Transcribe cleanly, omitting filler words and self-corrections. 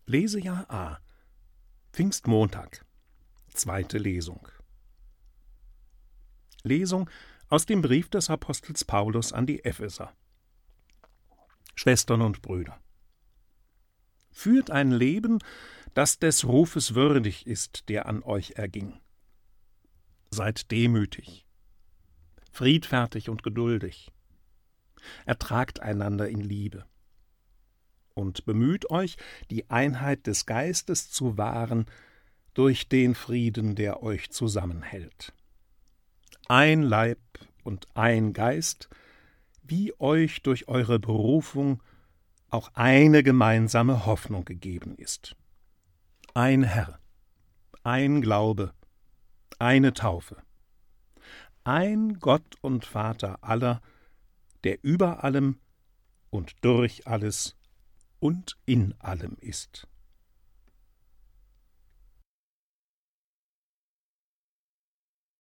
Lesejahr A. Pfingstmontag. Zweite Lesung. Lesung aus dem Brief des Apostels Paulus an die Epheser. Schwestern und Brüder, führt ein Leben, das des Rufes würdig ist, der an euch erging. Seid demütig, friedfertig und geduldig. Ertragt einander in Liebe. Und bemüht euch, die Einheit des Geistes zu wahren durch den Frieden, der euch zusammenhält. Ein Leib und ein Geist, wie euch durch eure Berufung auch eine gemeinsame Hoffnung gegeben ist. Ein Herr, ein Glaube, eine Taufe. Ein Gott und Vater aller, der über allem und durch alles und in allem ist.